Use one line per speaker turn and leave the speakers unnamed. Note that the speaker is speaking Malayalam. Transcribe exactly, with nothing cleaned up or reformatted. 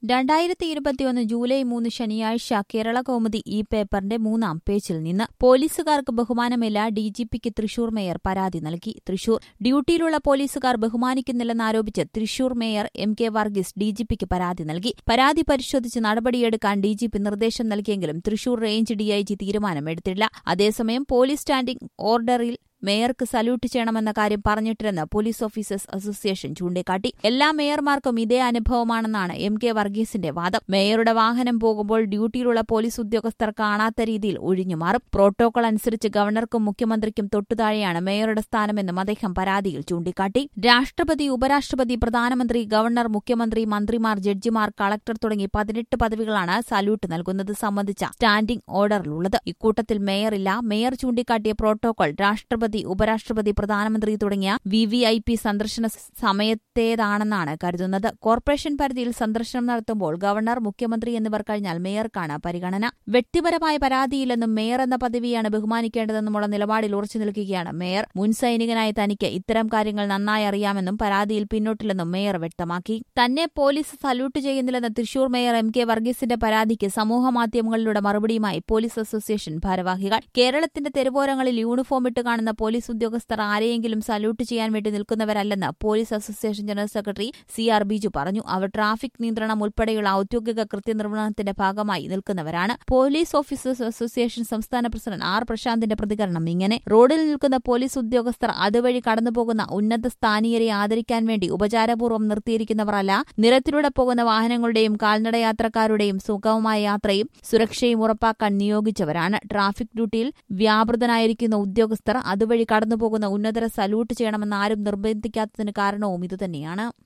രണ്ടായിരത്തി ഇരുപത്തിയൊന്ന് ജൂലൈ മൂന്ന് ശനിയാഴ്ച കേരള കൗമുദി ഈ പേപ്പറിന്റെ മൂന്നാം പേജിൽ നിന്ന് പോലീസുകാർക്ക് ബഹുമാനമില്ല, ഡിജിപിക്ക് തൃശൂർ മേയർ പരാതി നൽകി. തൃശൂർ ഡ്യൂട്ടിയിലുള്ള പോലീസുകാർ ബഹുമാനിക്കുന്നില്ലെന്നാരോപിച്ച് Thrissur mayor M K Varghese ഡിജിപിക്ക് പരാതി നൽകി. പരാതി പരിശോധിച്ച് നടപടിയെടുക്കാൻ ഡിജിപി നിർദ്ദേശം നൽകിയെങ്കിലും തൃശൂർ റേഞ്ച് ഡിഐജി തീരുമാനമെടുത്തില്ല. അതേസമയം പോലീസ് സ്റ്റാൻഡിംഗ് ഓർഡറിൽ മേയർക്ക് സല്യൂട്ട് ചെയ്യണമെന്ന കാര്യം പറഞ്ഞിട്ടില്ലെന്ന് പോലീസ് ഓഫീസേഴ്സ് അസോസിയേഷൻ ചൂണ്ടിക്കാട്ടി. എല്ലാ മേയർമാർക്കും ഇതേ അനുഭവമാണെന്നാണ് എം കെ വർഗീസിന്റെ വാദം. മേയറുടെ വാഹനം പോകുമ്പോൾ ഡ്യൂട്ടിയിലുള്ള പോലീസ് ഉദ്യോഗസ്ഥർ കാണാത്ത രീതിയിൽ ഒഴിഞ്ഞുമാറും. പ്രോട്ടോകോൾ അനുസരിച്ച് ഗവർണർക്കും മുഖ്യമന്ത്രിക്കും തൊട്ടുതാഴെയാണ് മേയറുടെ സ്ഥാനമെന്നും അദ്ദേഹം പരാതിയിൽ ചൂണ്ടിക്കാട്ടി. രാഷ്ട്രപതി, ഉപരാഷ്ട്രപതി, പ്രധാനമന്ത്രി, ഗവർണർ, മുഖ്യമന്ത്രി, മന്ത്രിമാർ, ജഡ്ജിമാർ, കളക്ടർ തുടങ്ങി പതിനെട്ട് പദവികളാണ് സല്യൂട്ട് നൽകുന്നത് സംബന്ധിച്ച സ്റ്റാൻഡിംഗ് ഓർഡറിലുള്ളത്. ഇക്കൂട്ടത്തിൽ മേയറില്ല. മേയർ ചൂണ്ടിക്കാട്ടിയ പ്രോട്ടോകോൾ രാഷ്ട്രപതി, ഉപരാഷ്ട്രപതി, പ്രധാനമന്ത്രി തുടങ്ങിയ വി വി ഐ പി സന്ദർശന സമയത്തേതാണെന്നാണ് കരുതുന്നത്. കോർപ്പറേഷൻ പരിധിയിൽ സന്ദർശനം നടത്തുമ്പോൾ ഗവർണർ, മുഖ്യമന്ത്രി എന്നിവർ കഴിഞ്ഞാൽ മേയർക്കാണ് പരിഗണന. വ്യക്തിപരമായ പരാതിയില്ലെന്നും മേയർ എന്ന പദവിയാണ് ബഹുമാനിക്കേണ്ടതെന്നുമുള്ള നിലപാടിൽ ഉറച്ചു നിൽക്കുകയാണ് മേയർ. മുൻ സൈനികനായ തനിക്ക് ഇത്തരം കാര്യങ്ങൾ നന്നായി അറിയാമെന്നും പരാതിയിൽ പിന്നോട്ടില്ലെന്നും മേയർ വ്യക്തമാക്കി. തന്നെ പോലീസ് സല്യൂട്ട് ചെയ്യുന്നില്ലെന്ന തൃശൂർ മേയർ എം കെ വർഗീസിന്റെ പരാതിക്ക് സമൂഹമാധ്യമങ്ങളിലൂടെ മറുപടിയുമായി പോലീസ് അസോസിയേഷൻ ഭാരവാഹികൾ. കേരളത്തിന്റെ തെരുവോരങ്ങളിൽ യൂണിഫോം ഇട്ട് കാണുന്ന പോലീസ് ഉദ്യോഗസ്ഥർ ആരെയെങ്കിലും സല്യൂട്ട് ചെയ്യാൻ വേണ്ടി നിൽക്കുന്നവരല്ലെന്ന് police association general secretary C R Biju പറഞ്ഞു. അവർ ട്രാഫിക് നിയന്ത്രണം ഉൾപ്പെടെയുള്ള ഔദ്യോഗിക കൃത്യനിർവഹണത്തിന്റെ ഭാഗമായി നിൽക്കുന്നവരാണ്. പോലീസ് ഓഫീസേഴ്സ് അസോസിയേഷൻ സംസ്ഥാന പ്രസിഡന്റ് ആർ പ്രശാന്തിന്റെ പ്രതികരണം ഇങ്ങനെ: റോഡിൽ നിൽക്കുന്ന പോലീസ് ഉദ്യോഗസ്ഥർ അതുവഴി കടന്നുപോകുന്ന ഉന്നത സ്ഥാനീയരെ ആദരിക്കാൻ വേണ്ടി ഉപചാരപൂർവ്വം നിർത്തിയിരിക്കുന്നവരല്ല. നിരത്തിലൂടെ പോകുന്ന വാഹനങ്ങളുടെയും കാൽനടയാത്രക്കാരുടെയും സുഗമമായ യാത്രയും സുരക്ഷയും ഉറപ്പാക്കാൻ നിയോഗിച്ചവരാണ്. ട്രാഫിക് ഡ്യൂട്ടിയിൽ വ്യാപൃതനായിരിക്കുന്ന ഉദ്യോഗസ്ഥർ അതുവഴി കടന്നുപോകുന്ന ഉന്നതരെ സല്യൂട്ട് ചെയ്യണമെന്ന് ആരും നിർബന്ധിക്കാത്തതിന് കാരണവും ഇതുതന്നെയാണ്.